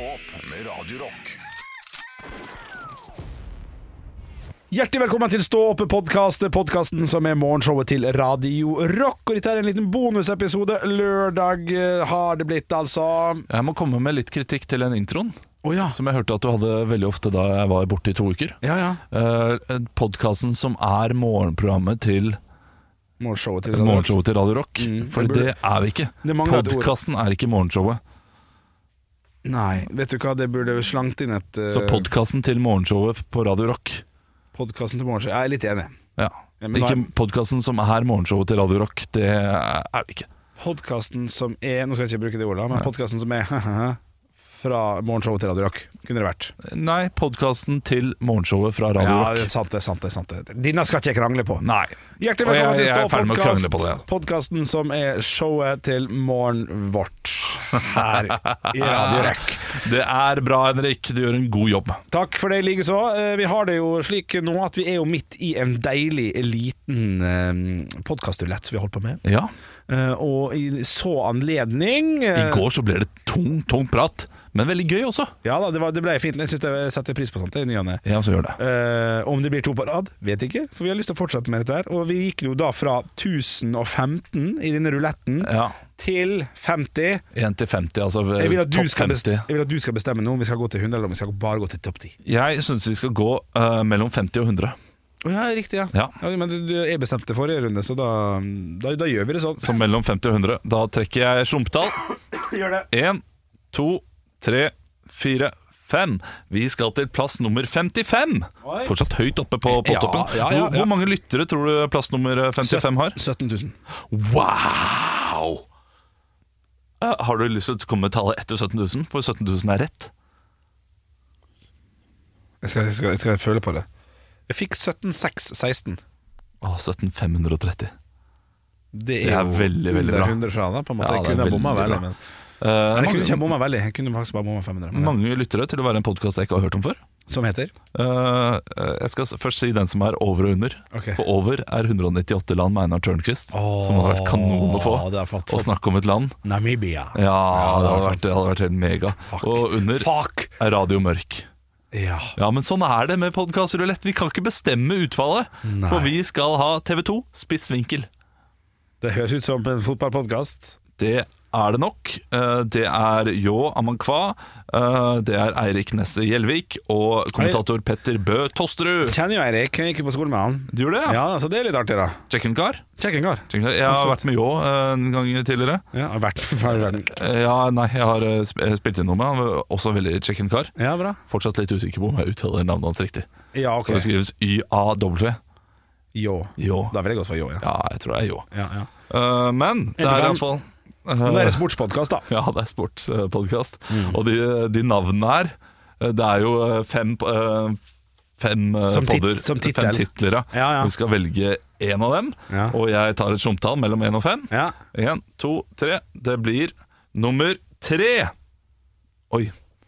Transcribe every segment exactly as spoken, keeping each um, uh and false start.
opp med Radio Rock. Hjertelig velkommen til Stå oppe podcast, podcasten som er morgenshowet til Radio Rock. Og dette er en liten bonusepisode. Lørdag har det blitt, altså. Jeg må komme med litt kritikk til den introen. Oh, ja. Som jeg hørte at du hadde veldig ofte da jeg var borte i to uker. Ja, ja. uh, Podcasten som er morgenprogrammet til Morgenshowet til Radio, morgenshowet til Radio Rock. Mm, For det, burde... det er vi ikke. Podcasten er ikke morgenshowet. Nei, vet du hva, det burde slangt inn et uh... Så podcasten til morgenshowet på Radio Rock. Podcasten til morgenshowet, jeg er litt enig. Ja, ja Ikke er... podcasten som er morgenshowet til Radio Rock. Det er det ikke. Podcasten som er, nå skal jeg ikke bruke det ordet, men podcasten som er fra morgenshowet til Radio Rock, kunne det vært. Nei, podcasten til morgenshowet fra Radio ja, Rock. Ja, det er sant, det er sant, det er sant. Dine skal ikke jeg krangle på. Nei. Hjertelig velkommen til Stå podcast, på det. Podcasten som er showet til morgen vårt her i Radio Rock. Det er bra, Henrik. Du gjør en god jobb. Takk for det, like så. Vi har det jo slik nå at vi er jo midt i en deilig liten podcasturlett vi har holdt på med. Ja. Og i så anledning I går så ble det tung, tung prat, men veldig gøy også. Ja da, det, var, det ble fint. Jeg synes jeg setter pris på sånt. Det er nyane. Ja, så gjør det. Uh, om det blir to på rad, vet ikke. For vi har lyst til å fortsette med dette her. Og vi gikk jo da fra tusen og femten i denne ruletten ja. til femti. én til femti, altså jeg vil, topp femti. Jeg vil at du skal bestemme nå om vi skal gå til hundre, eller om vi skal bare gå til topp ti. Jeg synes vi skal gå uh, mellom femti og hundre. Oh, ja, riktig, ja. ja. ja men du er bestemt til forrige runde, så da, da, da gjør vi det sånn. Så mellom femti og hundre. Da trekker jeg slumpetall. Gjør det. én, to, tre, fire, fem. Vi skal til plass nummer femtifem. Oi. Fortsatt høyt oppe på potoppen. Ja, ja, ja, ja. Hvor, hvor mange lyttere tror du plass nummer femtifem har? sytten tusen. Wow! Uh, har du lyst til å komme med tallet etter sytten tusen? For sytten tusen er rett. Jeg skal, jeg skal, jeg skal føle på det. Jeg fikk sytten seks seksten. Åh, sytten fem hundre og tretti. Det er, det er jo veldig, veldig bra. hundre fra da, på en måte. Ja, jeg kunne bomma veldig, men uh, jeg mange, kunne ikke bomma veldig. Jeg kunne faktisk bare bomma fem hundre. Men mange lyttere til å være en podcast jeg ikke har hørt om før. Som heter? Uh, jeg skal først si den som er over og under. Okay. For over er hundre og nittiåtte land med Einar Tørnquist, oh, som hadde vært kanon å få. Og snakke om et land. Namibia. Ja, ja det, hadde vært, det hadde vært helt mega. Fuck. Og under Fuck. er Radio Mørk. Ja. ja, men sånn er det med podcastrulett. Vi kan ikke bestemme utfallet. Nei. For vi skal ha T V to Spiss vinkel. Det høres ut som en fotballpodcast. Det er det nok. Det er Jo Amankwa, det er Eirik Nesse Gjelvik og kommentator Petter Bø Tosterud. Kjenner jo Eirik, jeg gikk på skole med han. Du gjorde det? Ja, altså det er litt artig da. Check-in-kar? Check-in-kar. Jeg har vært med Jo en gang tidligere. Ja, har vært Ja, nei, jeg har spilt inn noe med han. Også veldig check-in-kar. Ja, bra. Fortsatt litt usikker på om jeg uttaler navnet hans riktig. Ja, ok. Det skrives Y A W. Jo. Jo. Da vil jeg gått for Jo, ja. Ja, jeg tror det er Jo. Ja, ja. uh, Men det er i hvert fall Men det er sportspodcast da. Ja, det er sportspodcast. mm. Og de, de navnene her, det er jo fem, fem som podder, tit, som fem titler. Ja, ja. Vi skal velge en av dem, ja. Og jeg tar et slumptall mellom én og fem. Ja. En, to, tre. Det blir nummer tre. Oi.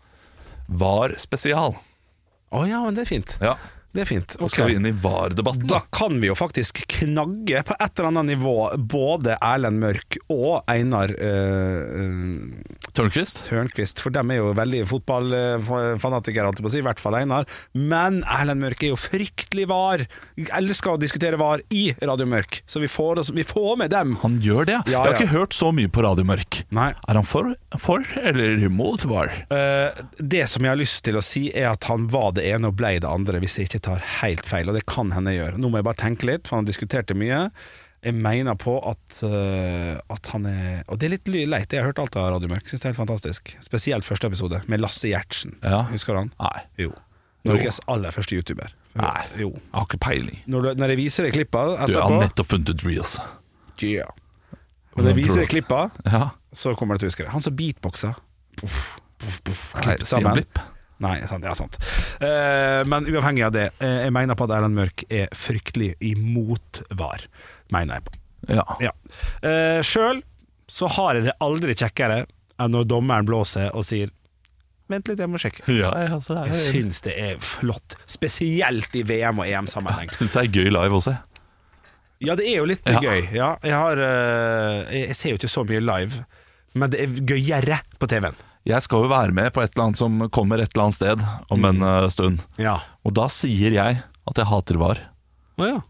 Var spesial. Å ja, men det er fint. Ja. Det er fint. Okay. Skal vi inn i VAR-debatten? Da kan vi jo faktisk knagge på et eller annet nivå både Erlend Mørk og Einar uh, Tørnquist. Tørnquist. For dem er jo veldig fotballfanatikere, holdt jeg på å si, i hvert fall Einar. Men Erlend Mørk er jo fryktelig VAR. Jeg elsker å diskutere VAR i Radio Mørk, så vi får, oss, vi får med dem. Han gjør det, ja. Jeg har ja. ikke hørt så mye på Radio Mørk. Nei. Er han for, for eller imot VAR? Uh, det som jeg har lyst til å si er at han var det ene og ble det andre, hvis jeg ikke tar helt feil, og det kan hende jeg gjør. Nå må jeg bare tenke litt, for han diskuterte mye. Jeg mener på at, uh, at han er, og det er litt leit, jeg har hørt alt av Radio Mørk, synes det er helt fantastisk. Spesielt første episode med Lasse Gjertsen. Ja. Husker du han? Nei. Jo. Norges aller første YouTuber. Nei, jo. Jeg har ikke peiling. Når, du, når jeg viser deg klippa etterpå, du har nettopp funnet ut Reels. Yeah. Og når jeg viser deg klippa, ja. så kommer det til å huske det. Han som beatboxer. Puff, puff, puff, Nei, Stian Blipp. Nei, sant, ja, sant. Uh, men uavhengig av det, uh, jeg mener på at Erlend Mørk er fryktelig imot VAR. Mener jeg på. Ja. ja. uh, Selv så har jeg det aldri kjekkere enn når dommeren blåser og sier vent litt, jeg må sjekke. Ja, ja, så er det. Jeg synes det er flott. Spesielt i V M og E M-sammenheng. Jeg synes det er gøy live også. Ja, det er jo litt ja. gøy. Ja, jeg, har, uh, jeg ser jo ikke så mye live, men det er gøyere på T V-en. jeg skal jo være med på et eller annet som kommer et eller annet sted om en uh, stund. Ja. Og da sier jeg at jeg hater V A R. Å ja.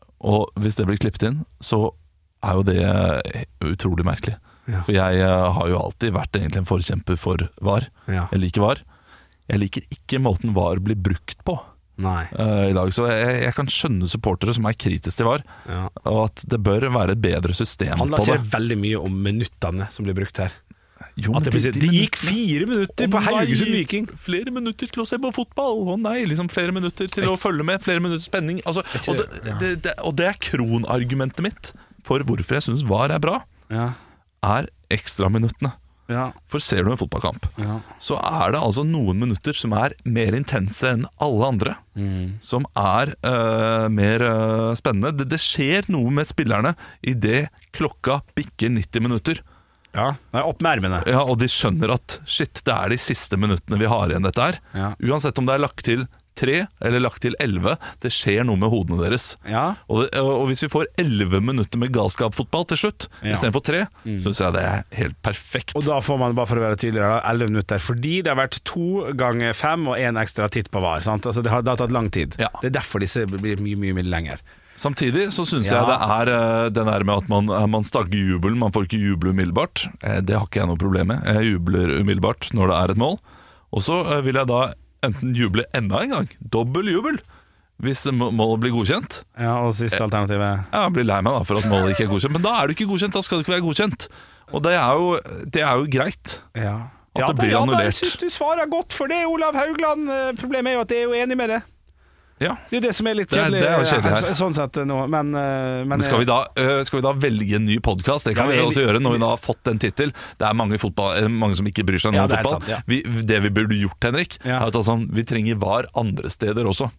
Og hvis det blir klippet inn, så er jo det utrolig merkelig. Ja. For jeg uh, har jo alltid vært egentlig en forkjemper for V A R. Ja. Jeg liker V A R. Jeg liker ikke måten V A R blir brukt på. Nei. Uh, i dag, så jeg, jeg kan skjønne supportere som er kritiske til V A R, Ja. og at det bør være et bedre system Det handler på det. ikke veldig mye om minuttene som blir brukt her. Jo, At det, de- det, de gikk fire minutter Å på nei, Haugesund Viking. Flere minutter til å se på fotball. Å nei, liksom flere minutter til å følge med. Flere minutter spenning. Altså, ikke og, det, det- ja. det, det, og det er kronargumentet mitt for hvorfor jeg syns V A R er bra, Ja. er ekstraminuttene. Ja. For ser du en fotballkamp, Ja. så er det altså noen minutter som er mer intense enn alle andre. Mm. Som er øh, mer øh, spennende. Det, det skjer noe med spillerne idet klokka bikker nitti minutter. Ja. Nei, opp med ermene. Ja, og de skjønner at shit, det er de siste minuttene vi har igjen dette her. Ja. Uansett om det er lagt til tre eller lagt til elleve, det skjer noe med hodene deres. Ja. Og, det, og hvis vi får elleve minutter med galskapsfotball til slutt, Ja. istedenfor tre, Mm. så syns jeg det er helt perfekt. Og da får man, bare for å være tydeligere, elleve minutter. Fordi det har vært to ganger fem og én ekstra titt på V A R. Sant? Altså, det, har, det har tatt lang tid. Ja. Det er derfor disse blir mye, mye, mye lenger. Samtidig så syns Ja. jeg det er øh, den der med at man, man stagger jubelen, man får ikke juble umiddelbart. Eh, Det har ikke jeg noe problem med. Jeg jubler umiddelbart når det er et mål. Og så øh, vil jeg da enten juble enda en gang, dobbel jubel, hvis må- målet blir godkjent. Ja, Og siste alternativet? Jeg blir lei meg da for at målet ikke er godkjent, men da er det ikke godkjent, da skal det ikke være godkjent. Og det er jo, det er jo greit. Ja. At ja, det blir ja, annullert. Jeg syns du svarer godt for det, Olav Haugland. Eh, Problemet er jo at jeg er jo enig med det. Ja. Det er det som er litt Det er- kjedelig, det er jo kjedelig her. eh, så- sånn sett nå. Men, eh, men Men skal vi da, øh, skal vi da velge en ny podkast? Det kan Ja, vi vi- også gjøre når vi da har fått en tittel. Det er mange, fotball, eh, mange som ikke bryr seg noe Ja, om det er fotball. sant, ja. vi, det vi burde gjort, Henrik, Ja. er at altså, vi trenger V A R andre steder også.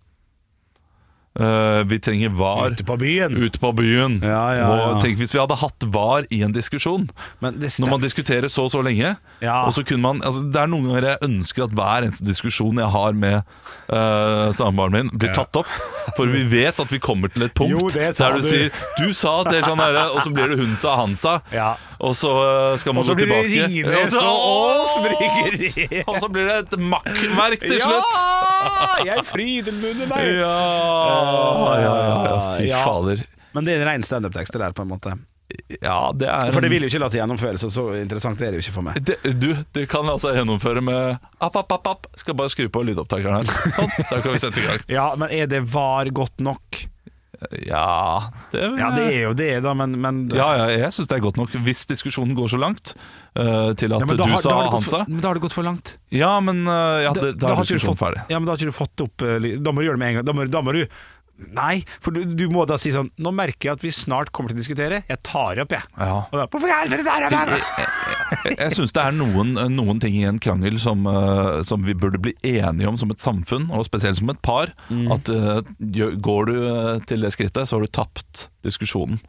Uh, vi trenger V A R Ute på byen. ute på byen. Ja, ja, Og ja. tenk hvis vi hadde hatt V A R i en diskusjon. Men det Når man stem- diskuterer så og så lenge, Ja. og så kunne man altså, det er noen ganger jeg ønsker at hver eneste diskusjon jeg har med uh, samboeren min, blir Ja. tatt opp. For vi vet at vi kommer til et punkt Jo, det sa der du, du. sier 'du sa at det er sånn herre', og så blir det 'hun sa, han sa'. Ja. Og så uh, skal man Og så gå blir det tilbake. Ringnes Og så- og Ås bryggeri. Og så blir det et makkverk til Ja! slutt. Jeg fryder munnen meg. Ja, ja, ja, ja. Fy Ja. fader. Men det er en ren standup-tekst det der, på en måte. Ja, det er For det vil jo ikke la seg gjennomføre, så så interessant er det jo ikke for meg. det, Du, du kan altså gjennomføre med app, app, app, app. Skal bare skru på lydopptakeren her. Sånn, da kan vi sette i gang. Ja, men er det var godt nok? Ja, det, Ja, det er jo det, da, men, men ja, ja, jeg syns det er godt nok. Hvis diskusjonen går så langt uh, til at Ja, men da du har- sa, da har det han gått sa for, Men da har det gått for langt. Ja, men uh, ja, det, da, har er ikke du diskusjonen fått- ferdig. Ja, men da har ikke du fått opp uh, ly- Da må du gjøre det med en gang. Da må, da må du Nei, for du, du må da si sånn Nå merker jeg at vi snart kommer til å diskutere. Jeg tar opp, jeg. Ja. Og da, hvorfor i helvete der er det? Jeg, jeg syns det er noen, noen ting i en krangel som, uh, som vi burde bli enige om som et samfunn, og spesielt som et par. Mm. At uh, gjør- Går du uh, til det skrittet, så har du tapt diskusjonen.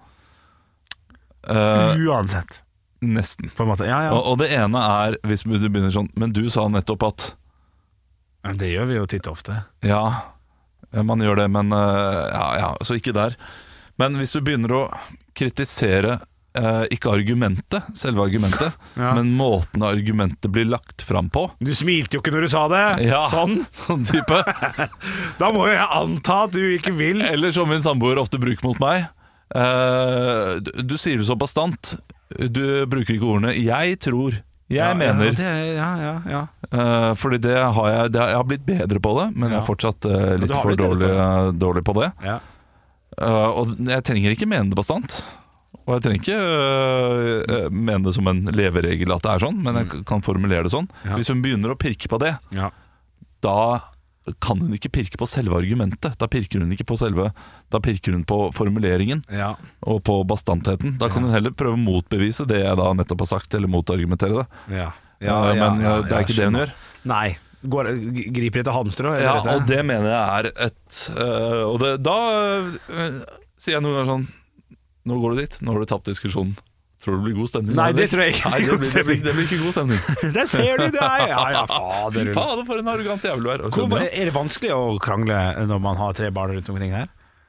Uh, Uansett, nesten. på en måte. Ja, ja. Og, og det ene er hvis du begynner sånn Men du sa nettopp at Men det gjør vi jo titt og ofte. Ja, man gjør det, men uh, ja, ja, så ikke der. Men hvis du begynner å kritisere uh, ikke argumentet, selve argumentet, Ja. men måten argumentet blir lagt fram på. Du smilte jo ikke når du sa det. Ja, Sånn. sånn type. Da må jeg anta at du ikke vil. Eller som min samboer ofte bruker mot meg. Uh, du, du sier det så bastant. Du bruker ikke ordene 'jeg tror', 'jeg Ja, mener'. Ja, det, ja, ja, ja. Uh, fordi det har jeg, det har, jeg har blitt bedre på det, men Ja. jeg er fortsatt uh, du litt har for blitt bedre dårlig, dårlig på det. ja. Uh, og jeg trenger ikke mene det bastant. Og jeg trenger ikke uh, uh, mene det som en leveregel at det er sånn, men jeg k- kan formulere det sånn. Ja. Hvis hun begynner å pirke på det, ja. da kan hun ikke pirke på selve argumentet. Da pirker hun ikke på selve Da pirker hun på formuleringen ja. og på bastantheten. Da kan hun heller prøve å motbevise det jeg da nettopp har sagt, eller motargumentere det. ja. Uh, men uh, det er ikke det hun gjør. Nei. Går, g- griper etter halmstrå? eller Ja, vet jeg? og det mener jeg er et øh, Og det, da øh, sier jeg noen ganger sånn Nå går du dit, nå har du tapt diskusjonen. Tror du det blir god stemning? Nei, det Henrik? tror jeg ikke. Nei, det, blir, det, blir, det blir ikke god stemning. Der ser du det! er- Ja, ja, fader. Fy fader, for en arrogant jævel du er. Hvor, Skjønner du? er det vanskelig å krangle når man har tre barn rundt omkring her?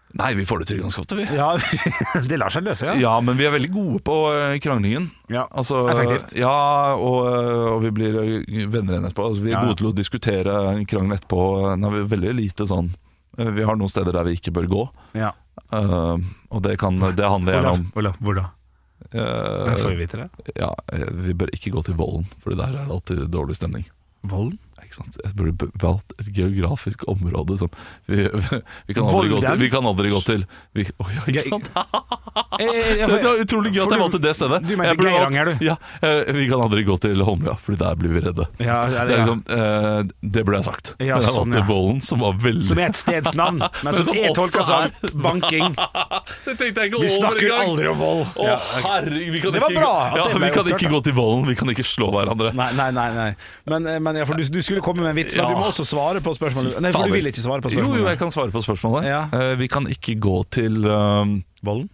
Nei, vi får det til ganske ofte, vi. Ja, det lar seg løse, ja. Ja, men vi er veldig gode på eh, kranglingen. Ja, altså, effektivt. Ja, og, og vi blir eh, venner igjen etterpå. Altså, vi er Ja, ja. gode til å diskutere krangel etterpå. Nei, vi er veldig lite sånn. eh, Vi har noen steder der vi ikke bør gå. Ja. eh, og det, kan, det handler gjerne om Olav, hvor da? eh, Får vi vite det? Ja, eh, vi bør ikke gå til Vollen, for der er det alltid dårlig stemning. Volden? Ikke sant? Jeg burde b- valgt et geografisk område som Vi, vi, kan, aldri gå til, Volden? vi kan aldri gå til vi, oh, ja, ikke sant? Det, det var utrolig gøy at jeg valgte det stedet. Du mener Jeg burde valgt- Geiranger, du? Ja, eh, vi kan aldri gå til Holmlia, for der blir vi redde. Ja, ja, Det, er ja. liksom, eh, det burde jeg sagt. Ja, Men jeg sånn, valgte ja. Vollen, som var veldig Som er et stedsnavn, men Men som som er også tolka som er- banking. Det tenkte jeg ikke Vi over snakker engang. aldri om vold. Å, Ja. herregud, vi kan Det var ikke, bra at ja, det ble vi kan oppklart, ikke da. gå til Vollen, vi kan ikke slå hverandre. Nei, nei, nei, nei. Men, men ja, for du, du skulle komme med en vits, men Ja. du må også svare på spørsmålet. Nei, for Fader. du vil ikke svare på Jo, spørsmålet. jo, jeg kan svare på spørsmålet. Ja. Eh, vi kan ikke gå til um, Volden?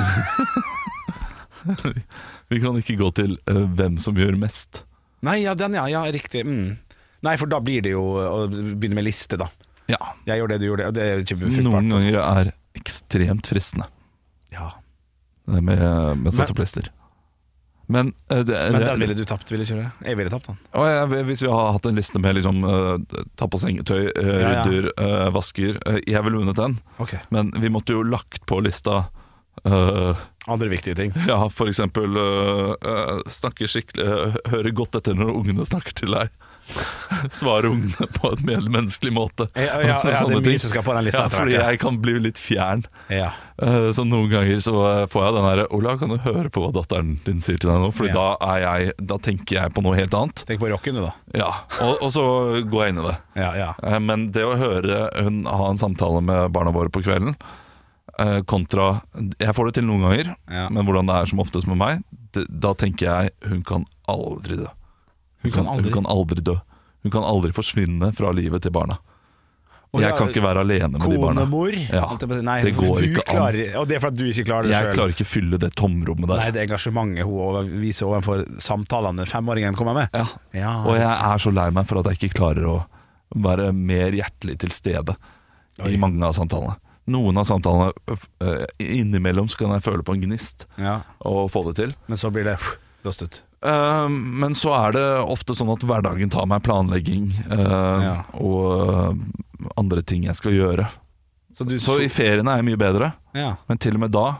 Vi kan ikke gå til eh, hvem som gjør mest. Nei, ja, den, ja, ja, riktig. Mm. Nei, for da blir det jo å begynne med liste, da. Ja, Jeg gjør det, du gjør det. Og det er ikke fruktbart. noen ganger er ekstremt fristende Ja. det med, med sett Men- opp lister. Men, eh, det, Men det- den ville du tapt, ville ikke du? Jeg ville tapt den. Og jeg, hvis vi har hatt en liste med liksom, eh, ta på sengetøy, uh, Ja, ja. rydder, eh, vasker eh, Jeg ville vunnet den, Ok. men vi måtte jo lagt på lista eh, Andre viktige ting. ja, for eksempel uh, uh, snakke skikkelig uh, høre godt etter når ungene snakker til deg. Svare ungene på en medmenneskelig måte. Ja, ja, ja, det er Sånne mye ting. som skal på den lista Ja, etter fordi hvert, ja. jeg kan bli litt fjern. Ja. Uh, så noen ganger så uh, får jeg den derre Ola, kan du høre på hva datteren din sier til deg nå? Fordi Ja. da, er jeg, da tenker jeg på noe helt annet. Tenk på rocken, du, da. Ja, og, og så går jeg inn i det. Ja, ja. Uh, men det å høre hun ha en samtale med barna våre på kvelden, uh, kontra Jeg får det til noen ganger, Ja. men hvordan det er som oftest med meg, det, da tenker jeg hun kan aldri dø. Hun kan aldri- hun kan aldri dø. Hun kan aldri forsvinne fra livet til barna. Og Jeg ja, kan ikke være alene med de barna. Konemor. Ja, holdt jeg på å si. Nei, det går du ikke an. klarer, og det er for at du ikke klarer det Jeg selv. klarer ikke fylle det tomrommet der. Nei, det engasjementet hun over- viser overfor samtalene femåringen kommer med. Ja. Ja. Og jeg er så lei meg for at jeg ikke klarer å være mer hjertelig til stede Oi. i mange av samtalene. Noen av samtalene øh, innimellom så kan jeg føle på en gnist Ja. og få det til. Men så blir det pff, låst ut. Uh, men så er det ofte sånn at hverdagen tar meg planlegging uh, Ja. og uh, andre ting jeg skal gjøre. Så, du, Så i feriene er jeg mye bedre, ja. men til og med da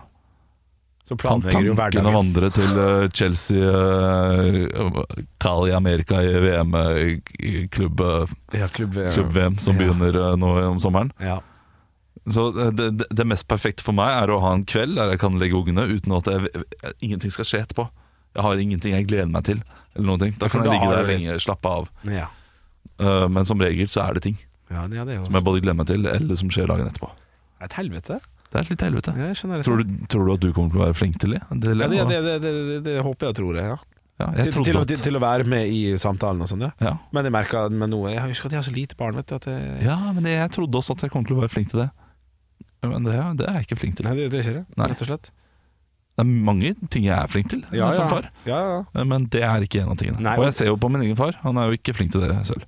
så kan planlegger du tanken å hverdagen. vandre til uh, Chelsea, uh, Cali America i V M-klubb Ja, klubb, ja. Klubb-V M som Ja. begynner uh, nå om sommeren. Ja. Så uh, det, det, det mest perfekte for meg er å ha en kveld der jeg kan legge ungene uten at jeg, ingenting skal skje etterpå. Jeg har ingenting jeg gleder meg til. Eller noen ting. Da For kan jeg da ligge har der du litt- lenge, slappe av. Ja. Uh, men som regel så er det ting Ja, det, ja, det er jo som jeg både gleder meg til, eller som skjer dagen etterpå. et helvete. Det er litt helvete. Ja, jeg skjønner det. Tror du, tror du at du kommer til å være flink til det? det, Ja, det, det, det, det, det, det håper jeg og tror jeg, ja. Ja, jeg Til, trodde til, å- at til, til å være med i samtalen og sånn, ja. ja. Men jeg merker med noe Jeg husker at jeg har så lite barn, vet du. At jeg, ja, men jeg trodde også at jeg kom til å være flink til det. Men det, det er jeg ikke flink til. Nei, det, det er ikke det. Nei. Rett og slett. Det er mange ting jeg er flink til Ja, som ja. far, Ja, ja. men det er ikke en av tingene. Nei, og og- jeg ser jo på min egen far, han er jo ikke flink til det selv.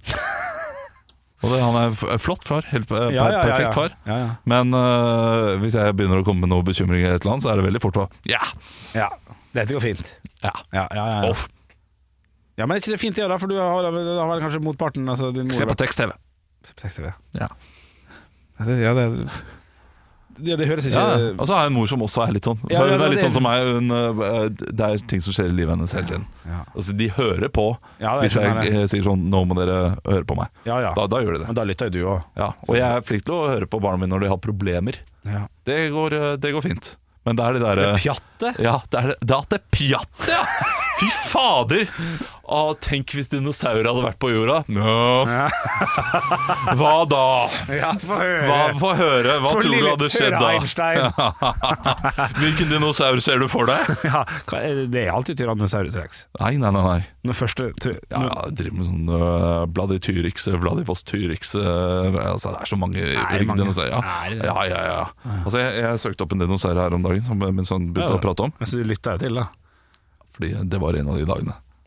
Og det, han er f- flott far, helt per, Ja, ja, ja, perfekt ja. far. Ja, ja. Men øh, hvis jeg begynner å komme med noe bekymring i et eller annet, så er det veldig fort på ja, ja. Dette går fint. ja. Ja, ja, ja, ja. Åh, ja men er ikke det fint det, da? For du har, da har vel kanskje motparten altså din mor se på vært- tekst-T V. Se på tekst-T V. Ja. Ja, det, ja, det, ja, det høres ikke Ja, og så har jeg en mor som også er litt sånn. For Ja, ja, hun er det- litt sånn som meg. Hun, øh, det er ting som skjer i livet hennes hele tiden. Ja. Altså, de hører på Ja, det hvis jeg skjønner jeg. eh, sier sånn 'nå må dere høre på meg'. Ja, ja. Da, da gjør de det. Men da lytter jo du òg. Ja. Og jeg er flink til å høre på barna mine når de har problemer. Ja. Det går, øh, det går fint. Men det er de Det derre er pjatte. Ja, det er det, det, er at det er pjatt, ja! Fy fader! Å, tenk hvis dinosaurer hadde vært på jorda. Nå. Hva da? Ja, få høre. Hva, Få høre. Hva For tror du lille- hadde skjedd høre da? Einstein. Hvilken dinosaur ser du for deg? Ja, hva er det? Det er alltid Tyrannosaurus rex. Nei, nei, nei. nei. Den første ty- Ja, jeg driver med sånn uh, Bladityrix, Vladivoss Tyrix uh, altså, Det er så mange Er det mange? dinosaurer. Ja. Er det det? Ja, ja, ja. Altså, jeg, jeg søkte opp en dinosaur her om dagen som min sønn begynte Ja. å prate om. Så du lytta jo til, da. Fordi det var en av de dagene.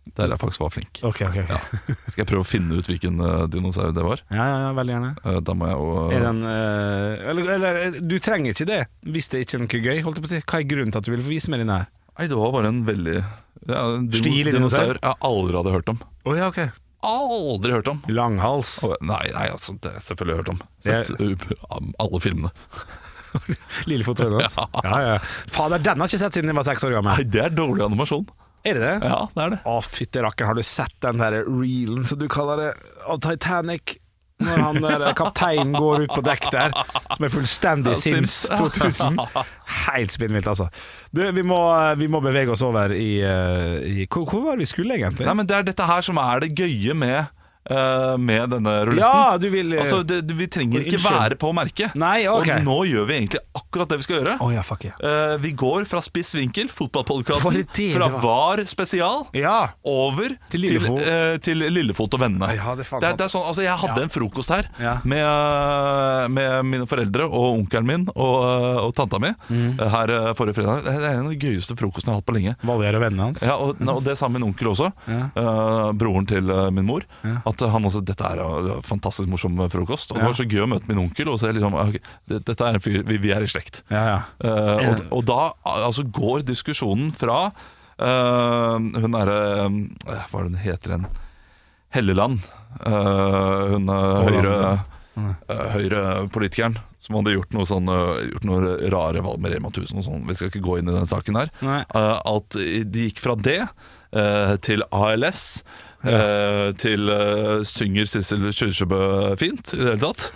Der jeg faktisk var flink. Ok, ok, ok. Ja. Skal jeg prøve å finne ut hvilken uh, dinosaur det var? Ja, ja, ja, veldig gjerne. Uh, da må jeg jo uh, Er den, uh, eller, eller, du trenger ikke det hvis det ikke er noe gøy. Holdt jeg på å si. Hva er grunnen til at du vil få vise meg den her? Nei, det var bare en veldig ja, en dino, Stilig dinosaur dinosaur? jeg aldri hadde hørt om. Å oh, ja, ok. Aldri hørt om. Langhals. Og, nei, nei, altså, det har jeg selvfølgelig hørt om. Sett uh, alle filmene. Lillefoot og Øynene. Ja. Ja, ja. Fader, den har jeg ikke sett siden jeg var seks år gammel. Nei, det er dårlig animasjon. Er det det? Ja, det er det. Å, fytte rakker, har du sett den der reelen som du kaller det, av Titanic? Når han der kapteinen går ut på dekk der, som er fullstendig Ja, Sims Sims. to tusen. Helt spinnvilt, altså. Du, vi må, vi må bevege oss over i, uh, i hvor, hvor var det vi skulle egentlig? Nei, men det er dette her som er det gøye med uh, Med denne ruletten. Ja, du vil uh, Altså, det, vi trenger ikke Unnskyld. være på merket. Nei, ok. Og nå gjør vi egentlig akkurat det vi skal gjøre. Å ja, fuck yeah. Uh, vi går fra Spiss vinkel, Var fotballpodcasten, det det fra det VAR spesial, Ja. over Til til, Lillefot. eh, til Lillefot og vennene. Ja, det er faen det, er- sant. det er sånn, altså, jeg hadde Ja. en frokost her Ja. med, eh, med mine foreldre og onkelen min og, eh, og tanta mi Mm. eh, her eh, forrige fredag. Det er en av de gøyeste frokostene jeg har hatt på lenge. Valgjerd og vennene hans. Ja, og, og det sa min onkel også, Ja. eh, broren til eh, min mor. Ja. At han også, dette er en fantastisk morsom frokost. Og det Ja. var så gøy å møte min onkel og se liksom, ok, det- dette er en fyr, vi, vi er i slekt. Ja, ja. Eh, og, og da altså, går diskusjonen fra eh, hun derre uh, Hva er det hun heter igjen? Helleland. Eh, hun uh, høyre, uh, Høyre-politikeren som hadde gjort noe sånn uh, Gjort noe rare valg med Rema tusen og sånn. Vi skal ikke gå inn i den saken her. Nei. Eh, at de gikk fra det eh, til A L S. eh, til eh, synger Sissel Kyrkjebø fint i det hele tatt.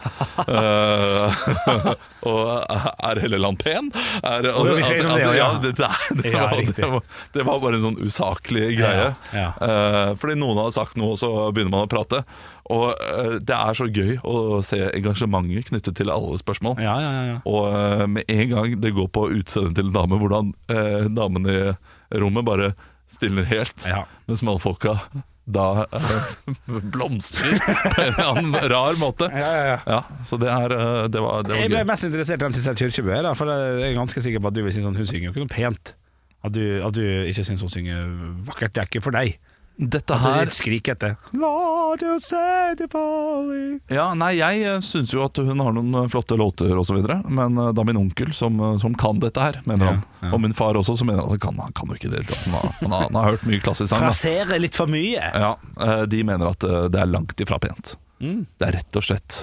Eh, og er Helleland pen? Er, Og det var ikke altså, det, altså, ja. ja, det, det, det, Ja, var, riktig. det, var, det var bare en sånn usaklig greie. Ja, Eh, fordi noen hadde sagt noe, og så begynner man å prate. Og eh, det er så gøy å se engasjementet knyttet til alle spørsmål. Ja, ja, ja, ja. Og eh, med en gang det går på utseendet til en dame, hvordan eh, damen i rommet bare stilner helt, Ja. mens mannfolka da eh, blomstrer på en eller annen rar måte. Ja, ja, ja. Ja, så det, er, eh, det var, det Jeg var ble gøy. mest interessert i den Sissel Kyrkjebø, da, for jeg er ganske sikker på at du vil si sånn, hun synger jo ikke noe pent. At du, at du ikke syns hun synger vakkert, det er ikke for deg. Dette At du her skriker etter La du se det Polly. Ja, nei, jeg syns jo at hun har noen flotte låter og så videre, men eh, da min onkel, som, som kan dette her, mener Ja, han, ja. og min far også, som mener at han kan, han kan jo ikke det hele tatt. Han, har- han, har- han har hørt mye klassisk sang. da. Frasere litt for mye. Ja, eh, de mener at eh, det er langt ifra pent. Mm. Det er rett og slett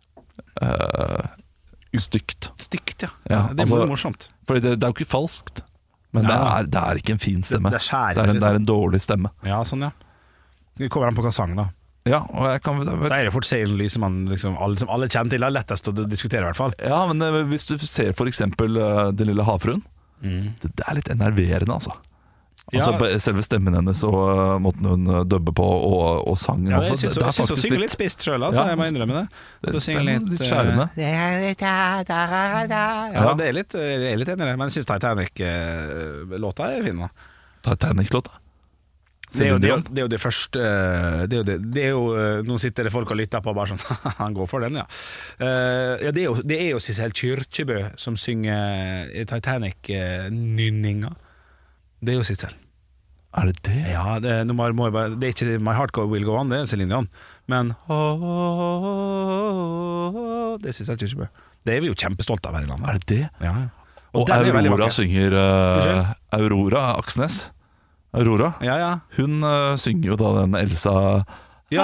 eh, stygt. Stygt, ja. Ja, det er altså- morsomt. Fordi det, det er jo ikke falskt, men det Nei. er, det er ikke en fin stemme. Det- det er skjærende, det, er en, det er liksom. en dårlig stemme. Ja, sånn, ja. Det kommer an på hva sang, da. Ja, og jeg kan det, Da er det fort Seilen Lyse man liksom, alle, som alle kjenner til. Det er lettest å diskutere, i hvert fall. ja, men eh, hvis du ser for eksempel eh, Den lille havfruen, Mm. det, det er litt enerverende, altså. Altså Ja. be- Selve stemmen hennes og uh, måten hun uh, dubber på, og, og sangen Ja, også. jeg syns det, det hun er faktisk synger litt, litt spist sjøl, altså. Ja, Jeg må innrømme det. det, Du det synger er litt, litt eh, skjærende. Ja, det er litt, jeg er litt enig i det. Men jeg syns Titanic-låta er fin. Da. Titanic-låta. Det er, jo, det, er jo, Celine Dion. det er jo det første det er jo det, det er jo, Nå sitter det folk og lytter på bare sånn Han går for den, ja. Eh, ja det, er jo, det er jo Sissel Kyrkjebø som synger Titanic-nynninga. Det er jo Sissel. Er det det? Ja, det, nå må, må jeg bare, det er ikke My Heart Go Will Go On, det er Celine Dion. Men det er Sissel Kyrkjebø. Det er vi jo kjempestolte av her i landet. Er det det? Ja. Og, den er veldig Aurora vakker. synger uh, Unnskyld? Aurora Aksnes. Aurora. Ja, ja. Hun uh, synger jo da den Elsa Ja.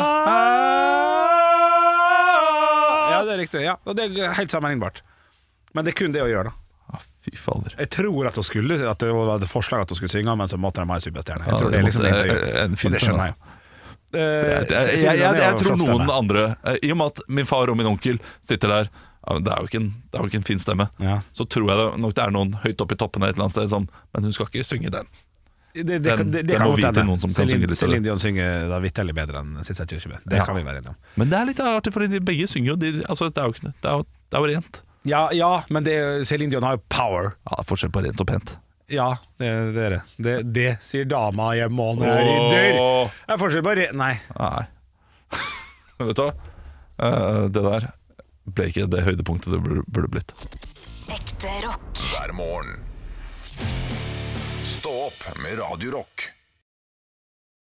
Ja, det er riktig. Ja. Og det er helt sammenlignbart. Men det er kun det å gjøre, da. ah, Fy fader. Jeg tror at hun skulle At det var et forslag at hun skulle synge, men så måtte de ha en superstjerne. Jeg Ja, tror det er liksom det måtte- det gjør. en fin Og det skjønner jeg. Det er- Eh, det er- Jeg, jeg, jeg, jeg tror noen andre eh, I og med at min far og min onkel sitter der, ja, men det er jo ikke en, det er jo ikke en fin stemme, Ja. så tror jeg det, nok det er noen høyt oppe i toppene et eller annet sted som Men hun skal ikke synge den. Det, det, Den- det, det, den kan må godt vi til hende. noen som kan Celine- synge litt Celine Dion synger da vitterlig bedre enn Sissel Kyrkjebø. Det Ja. kan vi være enige om. Men det er litt artig, fordi de begge synger jo de, altså, Det er jo ikke det er jo, det er jo rent. Ja, ja, men det, Celine Dion har jo power. Ja, det er forskjell på rent og pent. Ja, det, det er det. det. Det sier dama hjemme og når jeg rydder. Åh. Det er forskjell på re... Nei. Nei. Vet du hva? Eh, det der ble ikke det høydepunktet det burde, burde blitt. Ekte rock. hver morgen. Stå opp med Radio Rock.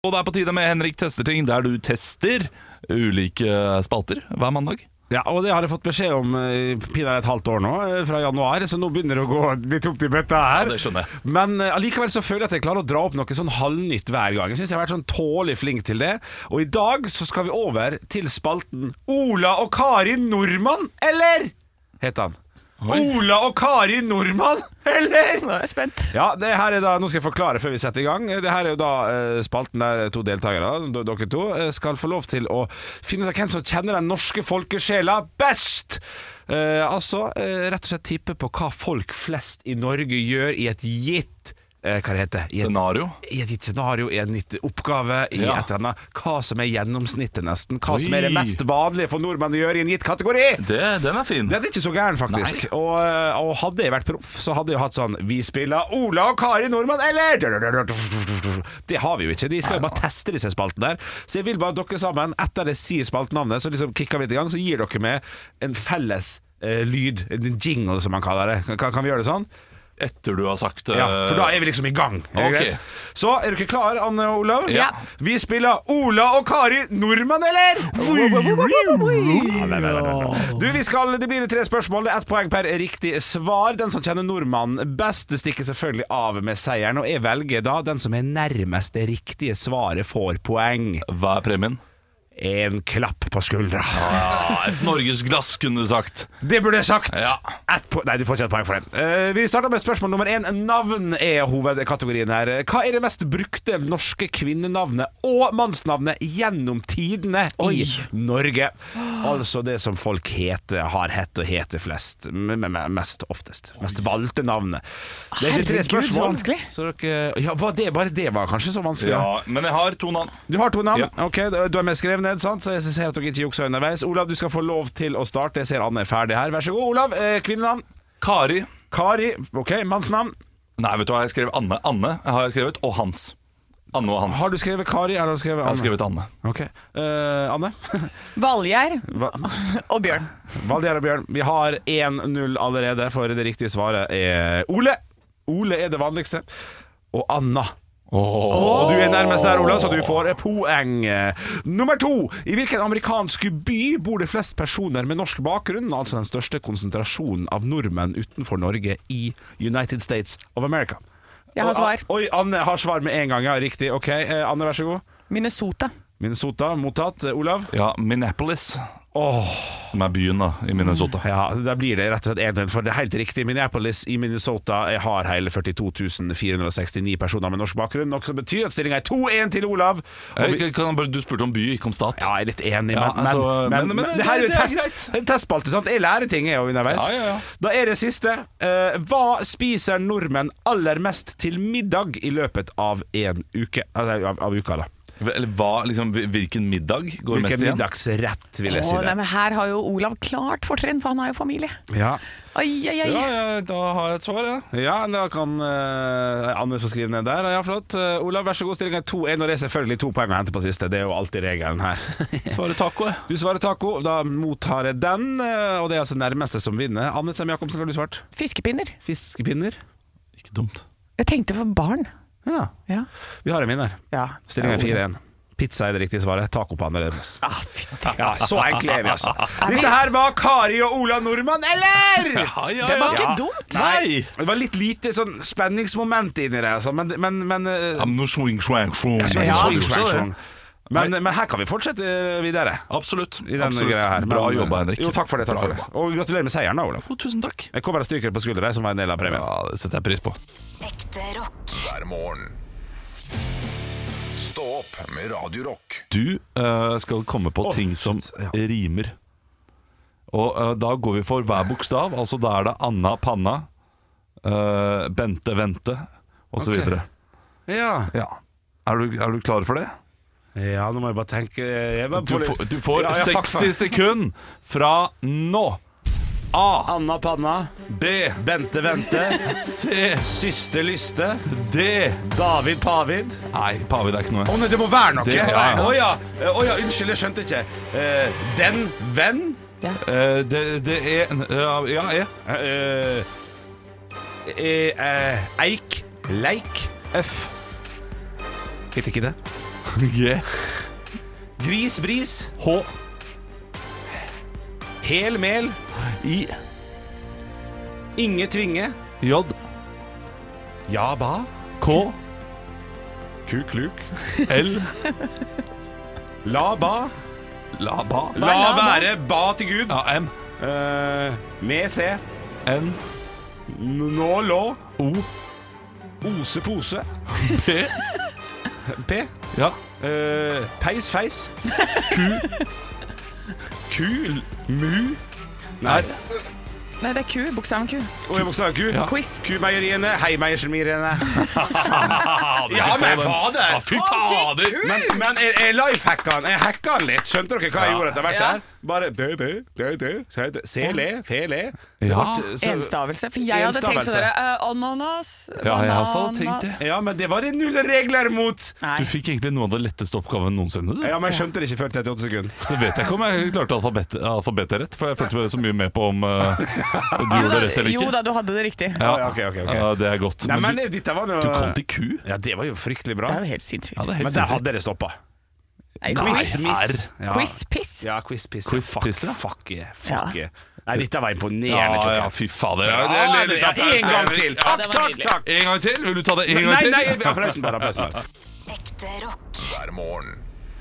Og det er på tide med Henrik tester ting, der du tester ulike spalter hver mandag. Ja, og det har jeg fått beskjed om i pinadø et halvt år nå, fra januar, så nå begynner det å gå litt opp til bøtta her. Ja, det skjønner jeg. Men uh, allikevel så føler jeg at jeg klarer å dra opp noe sånn halvnytt hver gang. Jeg synes jeg har vært sånn tålig flink til det. Og i dag så skal vi over til spalten Ola og Kari Nordmann, eller? Heter han. Oi. Ola og Kari Nordmann, eller? Nå er jeg spent. Ja, det her er da, nå skal jeg forklare før vi setter i gang. Det her er jo da uh, spalten der to deltakere, dere to, uh, skal få lov til å finne ut av hvem som kjenner den norske folkesjela best. Uh, altså, uh, rett og slett tippe på hva folk flest i Norge gjør i et gitt uh, hva det heter? I et, Scenario? I et gitt scenario, i en gitt oppgave, i Ja. et eller annet. Hva som er gjennomsnittet nesten. Hva Oi. som er det mest vanlige for nordmenn å gjøre i en gitt kategori. Det, den er fin. Den er ikke så gæren, faktisk. Og, og hadde jeg vært proff, så hadde jeg hatt sånn Vi spiller Ola og Kari Nordmann, eller? Det har vi jo ikke. De skal jo bare teste disse spaltene der. Så jeg vil bare at dere sammen, etter det sier spaltenavnet, så liksom kicker vi litt i gang, så gir dere med en felles eh, lyd, en jingle som man kaller det. Kan, kan vi gjøre det sånn? Etter du har sagt Ja, for da er vi liksom i gang. Er det Ok. greit? Så er dere klar, Anne og Olav? Ja. Vi spiller Ola og Kari Nordmann, eller? Du, vi skal, Det blir tre spørsmål. Det er ett poeng per riktig svar. Den som kjenner nordmannen best, stikker selvfølgelig av med seieren. Og jeg velger da den som er nærmest det riktige svaret, får poeng. Hva er premien? En klapp på skuldra. Ja, et norgesglass, kunne du sagt. Det burde jeg sagt. Ja. Ett po- Nei, du får ikke et poeng for den. Eh, vi starter med spørsmål nummer én. Navn er hovedkategorien her. Hva er det mest brukte norske kvinnenavnet og mannsnavnet gjennom tidene i Norge? Altså det som folk heter, har hett og heter flest. M m mest oftest. Mest valgte navnet. Det er tre Herregud, spørsmål. så vanskelig. Så dere, ja, var det, bare det var kanskje så vanskelig? Ja, men jeg har to navn. Du har to navn. Ja. Ok, du er med skrevet ned, sant? Så jeg ser at dere ikke jukser underveis. Olav, du skal få lov til å starte. Jeg ser Anne er ferdig her. Vær så god, Olav. Eh, kvinnenavn? Kari. Kari. Ok, mannsnavn? Nei, vet du hva, jeg skrev Anne. Anne har jeg skrevet, og Hans. Anne og Hans. Har du skrevet Kari, eller har du skrevet Jeg har Anne? skrevet Anne. Ok. Eh, Anne? Valgjær Va og Bjørn. Valgjerd og Bjørn. Vi har én null allerede, for det riktige svaret er Ole. Ole er det vanligste. Og Anna. Og du er nærmest der, Olav, så du får poeng. Nummer to. I hvilken amerikansk by bor det flest personer med norsk bakgrunn? Altså den største konsentrasjonen av nordmenn utenfor Norge i United States of America. Jeg har svar. Oi, Anne har svar med en gang. Ja, riktig. Ok, eh, Anne, vær så god. Minnesota. Minnesota, mottatt. Eh, Olav? Ja, Minneapolis, Åh, som er byen da, i Minnesota. ja, der blir det rett og slett en, for det er helt riktig. Minneapolis i Minnesota har hele førtito tusen fire hundre sekstini personer med norsk bakgrunn, noe som betyr at stillingen er to én til Olav. Og vi, Jeg, kan, bare- du spurte om by, ikke om stat. ja, jeg er litt enig, Ja, men, men, altså, men, men- men, men det her er jo det- det er test, greit. en testspalte, sant? Jeg lærer ting jeg er jo underveis. Ja, ja, ja. Da er det siste. Eh, hva spiser nordmenn aller mest til middag i løpet av en uke? Altså, av, av uka, da. Eller hva, liksom, hvilken middag går mest Hvilken igjen? middagsrett, vil jeg si Å, nei, det. men her har jo Olav klart fortrinn, for han har jo familie. Ja. Oi, oi, oi. Ja, ja, da har jeg et svar, ja. Ja, da kan uh, Anne få skrive ned der. Ja, flott. Uh, Olav, vær så god. Stillingen er to én, og det er selvfølgelig to poeng å hente på siste. Det er jo alltid regelen her. Svaret taco, jeg. Du svarer taco, da mottar jeg den, uh, og det er altså nærmeste som vinner. Anne Sem Jacobsen, hva har du svart? Fiskepinner. Fiskepinner? Ikke dumt. Jeg tenkte for barn. Ja. Ja. Vi har en vinner. ja. Stillingen er Ja, fire én. Pizza er det riktige svaret. Taco på andre. Ah, fytti. Ja, så enkle er vi, altså. Dette her var Kari og Ola Nordmann, eller? Ja, ja, Det var ja. ikke Ja. dumt. Nei! Det var litt lite sånn spenningsmoment inni det, altså. Men, men, men uh, Ja, men noe swing, swing, swing. ja, Ja, swing, så swing, det. swing. Men, men her kan vi fortsette videre. Absolutt. I den Absolutt. greia her. Bra Men, jobba, Henrik. Jo, takk for det, takk Bra for det. jobba. Og gratulerer med seieren da, Olav. Jo, tusen takk. Jeg kommer og stryker på skuldra, som var en del av premien. Ja, det setter jeg pris på. Ekte rock. hver morgen. Stå opp med Radio Rock. Du eh, skal komme på Åh, ting som shit, ja. rimer. Og eh, da går vi for hver bokstav. Altså da er det Anna Panna, eh, Bente Vente og så Ok. videre. Ja. Ja. Er du, er du klar for det? ja, nå må jeg bare tenke jeg bare Du, får- får, du får Ja, ja, fakta. seksti sekunder fra nå. A. Anna Panna, B. Bente Vente, C. Syste Lyste, D. David Pavid. Nei, Pavid er ikke noe. Å nei, det må være noe! Det- Å ja, ja. ja, Å ja, unnskyld, jeg skjønte ikke. Eh, den venn Eh, det, det er Ja, ja er. Eh, eh, eh, Eik Leik F. Heter ikke det? G. Gris, bris. H. Hel mel. I. Inge tvinge. J. Ja ba. K. Kuk luk. L. La ba. La ba. La være ba til Gud. Ja, M. Uh, med C. N. Nå lå. O. Ose pose. P. P. Ja. Uh, peis feis. Ku. Ku. Mu. Nei. Nei, det er Q. Bokstaven Q. Og jeg bokstaver ku. Ja. Quiz. Kumeieriene. Hei, meiersemiriene. Ja, Ja, men fader! Ja, fy fader! Men, men jeg, jeg lifehacka den. Jeg hacka den litt. Skjønte dere hva jeg Ja. gjorde etter hvert Ja. der? Bare bø, bø, dø, dø, se, dø, se, le, fe, le. Det Ja. ble- så- Enstavelse. For jeg hadde tenkt sånn Enstavelse. der, eh, ananas, Ja, jeg har også tenkt bananas. det. Ja, men det var det null regler mot. Nei. Du fikk egentlig noe av det letteste oppgaven noensinne. Du. Ja, men jeg skjønte det ikke før trettiåtte sekunder. Så vet jeg ikke om jeg klarte alfabetet, alfabetet rett, for jeg følte så mye med på om uh, du gjorde det rett eller ikke. Jo da, du hadde det riktig. Ja, Ja, ok, ok, ok. Ja, det er godt. Nei, men Men du, dette var noe du kom til Q? Ja, det var jo fryktelig bra. Det er jo helt sinnssykt. Ja, det er Men helt der sinnssykt. hadde det stoppa. Nei, Quiz, quiz. miss. Ja. Quiz-piss. Ja, quiz-piss. Quiz, fuck, piss, ja. fuck, yeah, fuck. Ja. yeah. Nei, dette var imponerende. Ja, Tjokke. ja, fy fader. Ja, Ja, det er det- litt ja, applaus. en gang til. Ja, Takk, det var takk, nydelig. takk. En gang til? Vil du ta det en gang Nei, til? nei, applausen bare. Applausen bare. Ekte rock. hver morgen.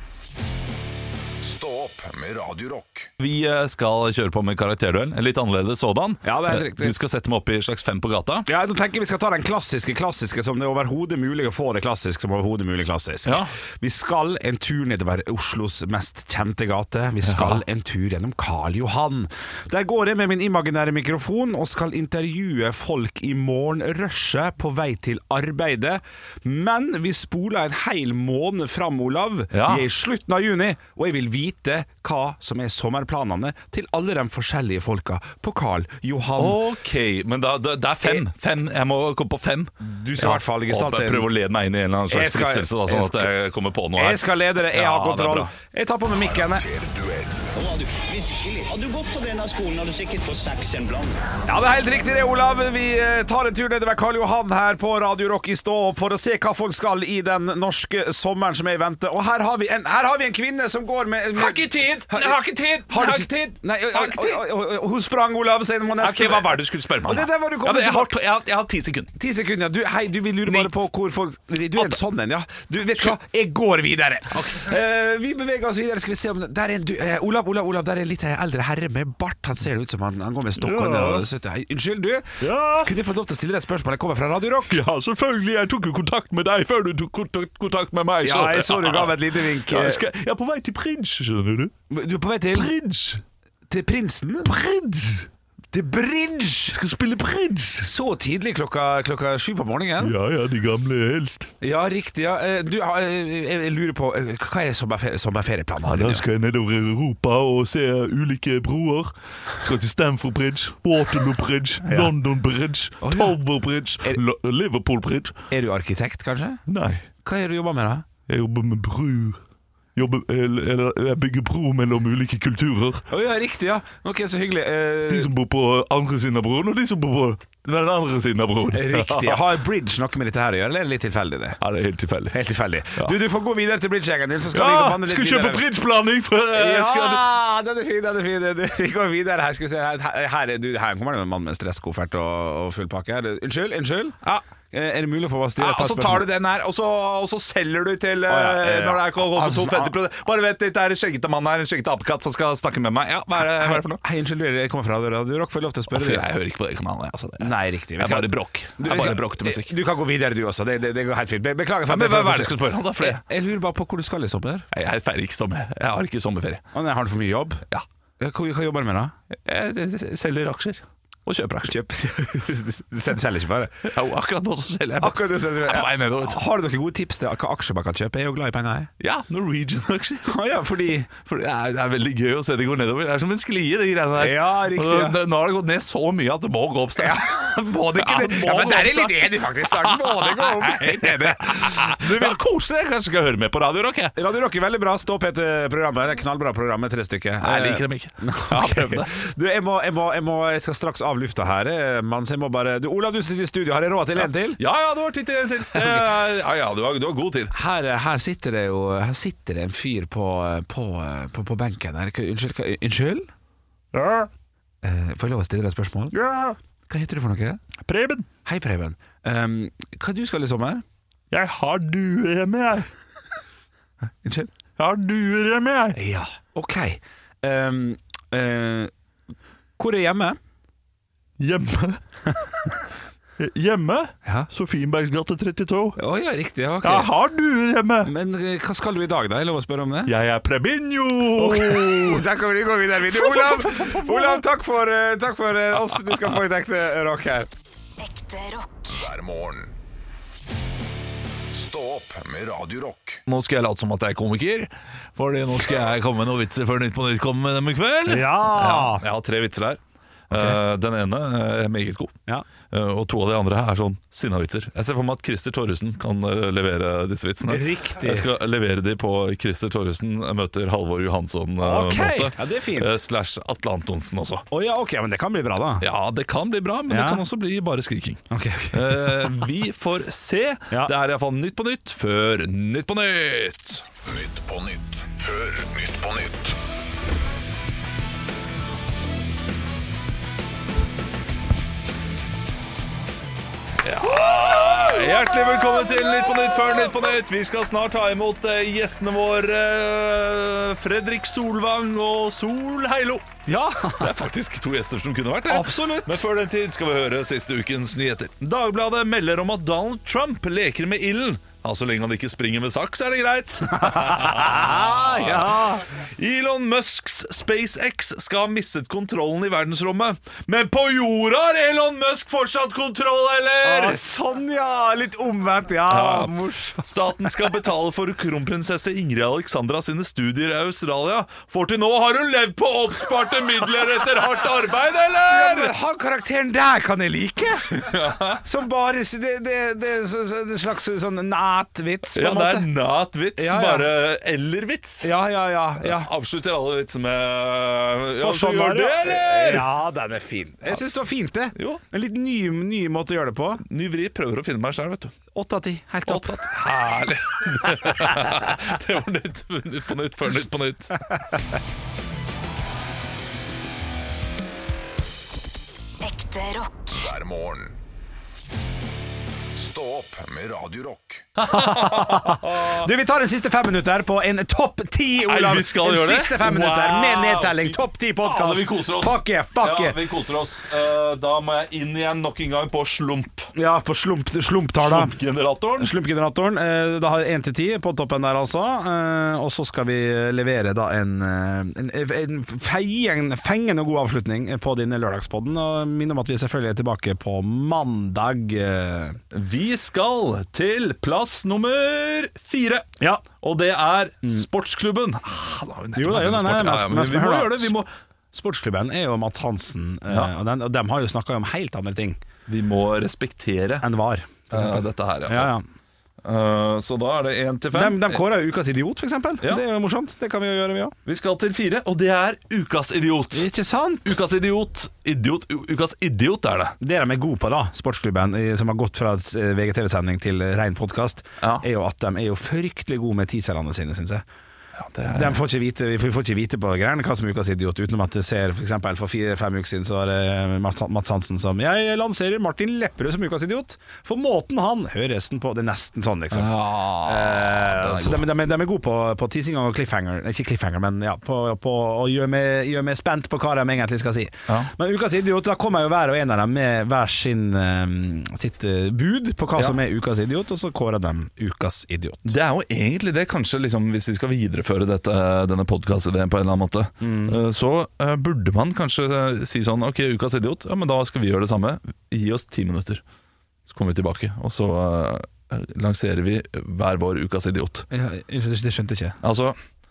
Stå opp med Radio Rock. Vi eh, skal kjøre på med karakterduell. En litt annerledes sådan. Ja, det er helt Eh, riktig. Du skal sette meg opp i slags fem på gata. Ja, jeg tenker Vi skal ta den klassiske klassiske som det er overhodet mulig å få det klassisk som overhodet mulig klassisk. Ja. Vi skal en tur nedover Oslos mest kjente gate. Vi skal en tur gjennom Karl Johan. Der går jeg med min imaginære mikrofon og skal intervjue folk i morgenrushet på vei til arbeidet. Men vi spoler en hel måned fram, Olav. Ja. Vi er i slutten av juni, og jeg vil vite hva som er sommerplanene til alle de forskjellige folka på Karl Johan. Ok, men da, da, det er fem. fem. Jeg må komme på fem. Du skal i hvert fall gestalte og en- prøve å lede meg inn i en eller annen slags Jeg skal- fristelse, da, jeg sånn skal- at jeg kommer på noe her. Jeg skal lede det, jeg Ja, har det er kontroll. bra. Jeg tar på meg mikkene. Karakterduell. Har du, virkelig? Har du gått på denne skolen har du sikkert fått seks en blant. Ja, det er helt riktig det, Olav. Vi eh, tar en tur nedover Karl Johan her på Radio Rock i Stå opp for å se hva folk skal i den norske sommeren som er i vente. Og her har vi en, her har vi en kvinne som går med, med Har ikke tid! Jeg har ikke tid! Har Jeg du har ikke tid! Nei, Jeg har ikke tid. og- og- og- hun sprang, Olav, så jeg må nesten Ok, Hva var det du skulle spørre meg Og om? det der var du Ja, kommet men jeg, har, tilbake. jeg, har, jeg har ti sekunder. Ti sekunder. Du, hei, du vil lure Ni. bare på hvor folk Du er en sånn en, ja. Du vet hva, jeg går videre. Eh, vi beveger oss videre. Skal vi se om Der er en du, eh, Olav, Olav, Olav, der er en litt eldre herre med bart. Han ser ut som han, han går med stokk. og- og sitter- Hei, Unnskyld, du. Ja. Kunne jeg fått lov til å stille deg et spørsmål? Jeg kommer fra Radio Rock. Ja, selvfølgelig. Jeg tok jo kontakt med deg før du tok kontakt, kontakt med meg. Ja, jeg så du ga meg et lite vink. Ja, jeg, skal, jeg er på vei til prins, skjønner du. Du er på vei til Prins. Til prinsen? Prins. Til bridge! Skal spille prins. Så tidlig klokka, klokka sju på morgenen? Ja, ja, de gamle er helst. Ja, riktig. Ja. Eh, Du, eh, jeg lurer på eh, hva er sommerfe- sommerferieplanene Ja, da dine? skal jeg nedover Europa og se ulike broer. Skal til Stamford Bridge, Waterloo Bridge, Ja. London Bridge, Å, ja. Tower Bridge, Er- Lo- Liverpool Bridge. Er du arkitekt, kanskje? Nei, Hva er det du jobber med, da? jeg jobber med bru. Jobber, eller, eller jeg bygger bro mellom ulike kulturer. Å ja, riktig, ja. Ok, så hyggelig. Eh, De som bor på andre siden av broen, og de som bor på den andre siden av broen. Riktig. Har bridge noe med dette her å gjøre, eller er det litt tilfeldig, det? Ja, det er helt tilfeldig. Helt tilfeldig. Ja. Du, du får gå videre til bridge-gjengen din, så skal vi gå Ja, banne litt skal kjøpe videre. bridgeblanding! For jeg skal... Ja, den er fin, den er fin. Du, Vi går videre her. Skal vi se. Her, her, er du, her kommer det en mann med en stresskoffert og, og full pakke. Er det- Unnskyld, unnskyld. Ja. Eh, Er det mulig å få stille Ja, et par og så spørsmål? tar du den her, og så, og så selger du til Å, ja, ja, eh, ja. når det er kommet Altså, på femti prosent. Bare vent, det er en skjeggete mann her, en skjeggete apekatt som skal snakke med meg. Ja, hva er det, hva er det for noe? Hei, unnskyld, du, jeg kommer fra Radio Rock. Får jeg lov til å spørre For deg? jeg hører ikke på den kanalen. Altså, det. Nei, riktig. Jeg er bare bråk. Jeg er bare bråk til musikk. Du kan gå videre, du også. Det, det, det går helt fint. Be- Beklager. Ja, men hva er det du skal spørre om, da? For Jeg, det? jeg lurer bare på hvor du skal i sommer. Jeg, jeg feirer ikke sommer. Jeg har ikke sommerferie. Å, nei, har du for mye jobb? Ja. Hva, hva jobber du med, da? Jeg, jeg selger aksjer. Og kjøper aksjer. Kjøp. Du selger ikke bare? Ja, og akkurat nå så selger jeg Akkurat det selger du. Jeg er på vei nedover. Har du noen gode tips til hva aksjer man kan kjøpe? Jeg er jo glad i penger, jeg. Ja, Norwegian-aksjer. Å ja, fordi For det er, det er veldig gøy å se det gå nedover. Det er som en sklie, de greiene der. Ja, riktig, ja. Og det- Nå har det gått ned så mye at det må gå opp snart. Må det ikke Ja, det? det må Ja, men gå der er opp jeg litt enig, faktisk. Snart må det gå om. Helt enig. Du vil koselig. Jeg kanskje skal høre med på Radio Rock. Jeg, Radio Rock er veldig bra. Stå på et program. Det er et knallbra program med tre stykker. jeg liker dem ikke. Jeg har prøvd det. Du, jeg, må, jeg, må, jeg, må, jeg skal straks av lufta her, eh, mann, så jeg må bare du, Olav, du sitter i studio, har jeg råd til en til? Ja, ja, du har tid til en til. Eh, Ja, ja, du har, du har god tid. Her, her sitter det jo Her sitter det en fyr på, på, på, på benken her. Unnskyld? hva- Unnskyld? Ja, Eh, får jeg lov å stille deg et spørsmål? ja. Hva heter du for noe? Preben, Hei, Preben. Um, hva du skal i sommer? jeg har duer hjemme, jeg. Unnskyld? Jeg har duer hjemme, jeg. Ja, ok. Um, eh, hvor er hjemme? Hjemme? Hjemme? Ja. Sofienbergs gate trettito. Å ja, riktig. Ok. Jeg har duer hjemme. Men eh, hva skal du i dag, da? Er det lov å spørre om det? Jeg er Prebinho. Da kan vi gå videre. Olav, Olav takk for, eh, takk for eh, oss. Du skal få et ekte rock her. Ekte rock. hver morgen. Stå opp med Radio Rock. Nå skal jeg late som at jeg er komiker, fordi nå skal jeg komme med noen vitser før Nytt på Nytt kommer med dem i kveld. Ja. Jeg har tre vitser her. Uh, den ene er meget god, Ja. uh, og to av de andre er sånn sinnavitser. Jeg ser for meg at Christer Thoresen kan uh, levere disse vitsene. Riktig. Jeg skal levere de på Christer Thoresen møter Halvor Johansson-måte. Ok, ja, det er fint. Uh, slash Atle Antonsen også. Å ja, ok, men det kan bli bra, da. Ja, det kan bli bra, men Ja. det kan også bli bare skriking. Ok, ok. Uh, vi får se. Ja. Det er iallfall Nytt på Nytt før Nytt på Nytt. Nytt på nytt før Nytt på nytt. Hjertelig velkommen til Nytt på Nytt før Nytt på Nytt. Vi skal snart ta imot eh, gjestene våre eh, Fredrik Solvang og Sol Heilo. Ja, Det er faktisk to gjester som kunne vært det. absolutt. Men før den tid skal vi høre siste ukens nyheter. Dagbladet melder om at Donald Trump leker med ilden. Ja, så lenge han ikke springer med saks, er det greit. Ah, ja. Elon Musks SpaceX skal ha mistet kontrollen i verdensrommet. Men på jorda har Elon Musk fortsatt kontroll, eller? Ah, sånn, ja. Litt omvendt. Ja, Ja. morsomt. Staten skal betale for kronprinsesse Ingrid Alexandra sine studier i Australia. For til nå har hun levd på oppsparte midler etter hardt arbeid, eller? Han karakteren der kan jeg like. Som bare Det, det, det er så- så- en slags sånn nætvits, på Ja, en det er måte. natvits, Ja, ja. bare eller-vits. Ja, ja, ja, ja. Avslutter alle vitser med ja, For så sånn gjør er det, eller? Ja, den er fin. Jeg syns det var fint, det. Jo. En litt ny, ny måte å gjøre det på. Ny vri prøver å finne meg selv, vet du. Åtte av ti. Helt topp. Opptatt. Herlig. Det var nytt, nytt på nytt før Nytt på Nytt. Ekte rock. Hver morgen. Stå opp med Radio Rock. Du, Vi tar en siste fem minutter på en topp ti, Olav. Nei, vi skal en gjøre det? siste fem minutter Wow. med nedtelling. Topp ti Faen, podkast. vi koser oss. Fuck yeah, fuck Ja, yeah. vi koser oss. Eh, da må jeg inn igjen nok en gang på slump. Ja, på slump, slumptall, da. Slumpgeneratoren. Slumpgeneratoren. Eh, da har én til ti på toppen der, altså. Eh, og så skal vi levere da en, eh, en, en feien, fengende god avslutning på denne lørdagspodden. Og minne om at vi selvfølgelig er tilbake på mandag. Eh. Vi skal til plass nummer fire. Ja. Og det er Sportsklubben. Ah, da har vi nettopp Jo da, jo da, vært nei, inne i men, sport. Ja, men, men vi må hør da. gjøre det. Vi må, Sportsklubben er jo Mats Hansen, eh, Ja. og, den, og de har jo snakka om helt andre ting vi må respektere enn var. For eh, eksempel. dette her. i hvert Ja, fall. ja. Eh, så da er det én til De, fem. de kårer jo Ukas idiot, for eksempel. Ja. Det er jo morsomt. Det kan vi jo gjøre, vi òg. Vi skal til fire, og det er Ukas idiot. Ikke sant? Ukas idiot. Idiot. U- Ukas idiot er det. Det de er gode på, da, sportsklubben, i- som har gått fra eh, V G T V-sending til ren podkast, Ja. er jo at de er jo fryktelig gode med teaserne sine, syns jeg. Ja, det er... De får ikke vite, vi får ikke vite på greiene hva som er Ukas idiot, utenom at det ser for eksempel for fire-fem uker siden så var det Mats Mats Hansen som Jeg lanserer Martin Lepperød som Ukas idiot. For måten han høres den på. Det er nesten sånn, liksom. Ja, Eh, så de, de, de er gode på, på teasing og cliffhanger. Ikke cliffhanger, men ja, på, på å gjøre meg, gjøre meg spent på hva de egentlig skal si. Ja. Men Ukas idiot, da kommer jo hver og en av dem med hver sin eh, sitt eh, bud på hva Ja. som er Ukas idiot, og så kårer de Ukas idiot. Det er jo egentlig det, kanskje liksom, hvis vi skal videreføre dette, denne podcast-ideen på en eller annen måte, eh, så eh, burde man kanskje eh, si sånn, ok, Ukas idiot, ja, men da skal vi gjøre det samme. Gi oss ti minutter, så kommer vi tilbake, og så eh, lanserer vi hver vår Ukas idiot. Ja, det skjønte jeg ikke. Altså,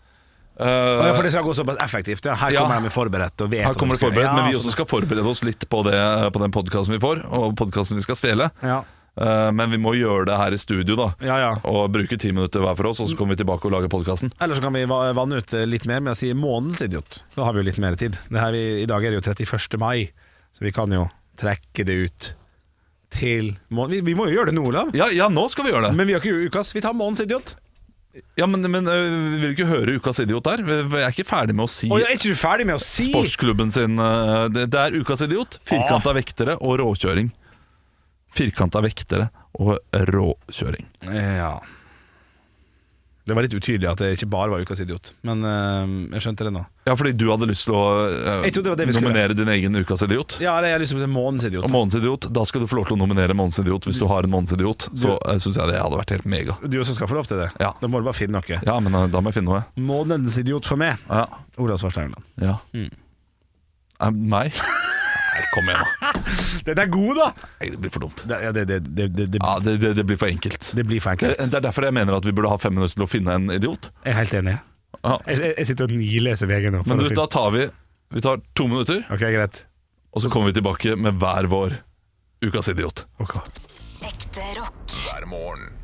eh, Å, ja, for det skal gå såpass effektivt. Ja. Her Ja. kommer de forberedt. Og vet her hva kommer de det skal- forberedt, ja, men vi sånn. også skal forberede oss litt på, det, på den podcasten vi får, og podcasten vi skal stjele. Ja, Eh, men vi må gjøre det her i studio da, ja, ja. og bruke ti minutter hver for oss, og så kommer vi tilbake og lager podcasten. Eller så kan vi va- vanne ut litt mer med å si månedens idiot. Da har vi jo litt mer tid. Det her vi, I dag er det jo trettiførste mai. Så vi kan jo trekke det ut til må- vi, vi må jo gjøre det nå, Olav. Ja, ja, nå skal vi gjøre det. Men vi har ikke ukas. Vi tar månedens idiot. Ja, Men, men øh, vil du ikke høre Ukas idiot der? Jeg er ikke ferdig med å si Å, ja, er ikke du ferdig med å si? sportsklubben sin øh, det, det er Ukas idiot. Firkanta Ah. vektere og råkjøring. Firkanta vektere og råkjøring. Ja. Det var litt utydelig at det ikke bare var ukas idiot. Men eh, jeg skjønte det nå. Ja, fordi du hadde lyst til å øh, Jeg trodde det var det vi skulle nominere din egen Ukas idiot. Ja, det er liksom en månedens idiot. Og månedens idiot, da skal du få lov til å nominere månedens idiot. Hvis du har en månedens idiot, så uh, syns jeg det hadde vært helt mega. Du også skal få lov til det. Ja. Da må du bare finne noe. Ja, men uh, da må jeg finne noe. Månedens idiot for meg. Ja, Olav Svarstad Haugland. ja. Mm. Eh, meg? Nei, kom igjen, da. Den er god, da! Nei, det blir for dumt. Det, ja, det, det, det, det, det, Ja, det, det, det blir for enkelt. det blir for Det, enkelt. det er derfor jeg mener at vi burde ha fem minutter til å finne en idiot. Jeg er helt enig. Ja. Jeg, jeg, jeg sitter og nileser V G nå. for Men å du, finne- da tar vi Vi tar to minutter, Ok, greit. og så kommer vi tilbake med hver vår Ukas idiot. Ok. Ekte rock. hver morgen.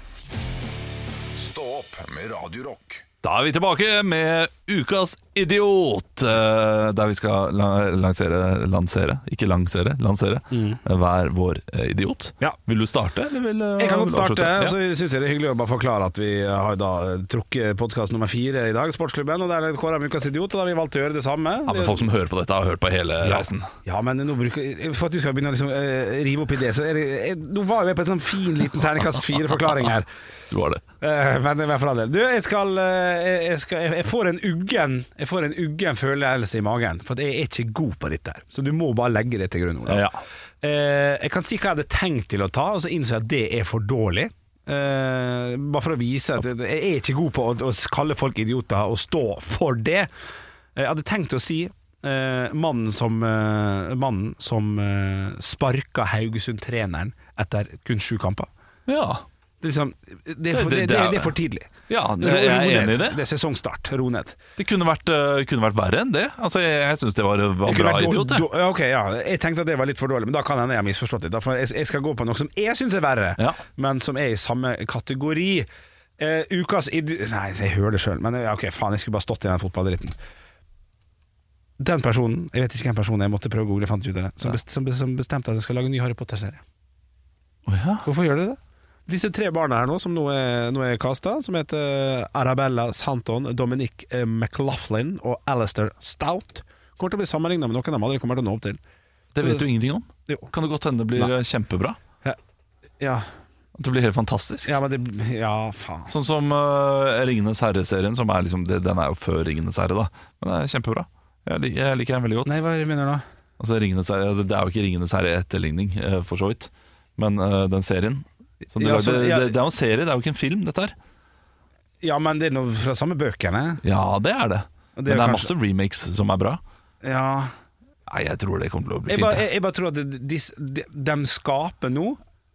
Stå opp med Radio Rock. Da er vi tilbake med Ukas idiot, eh, der vi skal la- lansere Lansere, ikke lansere, lansere eh, hver vår eh, idiot. Ja. Vil du starte, eller vil eh, Jeg kan vil godt du starte. avslutte? Så Ja. synes jeg det er hyggelig å bare forklare at vi har da trukket podcast nummer fire i dag, Sportsklubben, og der er det kåret med Ukas idiot, og da har vi valgt å gjøre det samme. Ja, men folk som hører på dette, har hørt på hele Ja. reisen. Ja, men nå bruker, for at du skal begynne å liksom, eh, rive opp i det, så er det, jeg, nå var jeg på en sånn fin liten terningkast fire-forklaring her. Du har det. Eh, men, men for all del. Du, jeg skal, eh, jeg, skal jeg, jeg får en uggen Jeg får en uggen følelse i magen, for at jeg er ikke god på dette her. Så du må bare legge det til grunn, Olav. Ja. Eh, jeg kan si hva jeg hadde tenkt til å ta, og så innså jeg at det er for dårlig. Eh, bare for å vise at jeg er ikke god på å, å kalle folk idioter og stå for det. Jeg hadde tenkt å si eh, mannen som, eh, mannen som eh, sparka Haugesund-treneren etter kun sju kamper. Ja. Det er, liksom, det, er for, Det- det, det det, er- det er for tidlig. Ja, det, Ro- jeg er ro ned. enig i det. Det er sesongstart. Ro ned. Det kunne vært, eh, kunne vært verre enn det. Altså, Jeg, jeg syns det var, var Det kunne bra vært idiot. dår- Jeg. dår- ja, ok, ja. Jeg tenkte at det var litt for dårlig, men da kan hende jeg har misforstått litt. Da får jeg, jeg skal gå på noe som jeg syns er verre, Ja. men som er i samme kategori. Eh, ukas idi... Nei, jeg hører det sjøl, men ja, ok, faen, jeg skulle bare stått i den fotballdritten. Den personen, jeg vet ikke hvem personen jeg måtte prøve å google, fant ut av det, som, best, som, som bestemte at jeg skal lage en ny Harry Potter-serie. Å ja. Hvorfor gjør dere det? Disse tre barna her nå, som nå er, nå er kasta, som heter Arabella Santon, Dominic eh, McLaughlin og Alistair Stout, kommer til å bli sammenlignet med noen de aldri kommer til å nå opp til. Det vet du ingenting om. Jo. Kan det godt hende det blir Nei. eh, kjempebra? Ja, At det blir helt fantastisk? ja, men det Ja, faen. Sånn som uh, Ringenes herre-serien, som er liksom det, den er jo før Ringenes herre, da. Men det er kjempebra. Jeg, lik, jeg liker den veldig godt. Nei, hva er det du mener da? Altså, Ringenes herre, altså, det er jo ikke Ringenes herre-etterligning, uh, for så vidt. Men uh, den serien som de Ja, lagde, så- ja. det, det er jo en serie, det er jo ikke en film, dette her. Ja, men det er noe fra samme bøkene. Ja, det er det. Og Men det er det er kanskje- masse remakes som er bra. Ja. Nei, jeg tror det kommer til å bli Jeg fint. bare, jeg. jeg, jeg bare tror at de, de, de, de skaper nå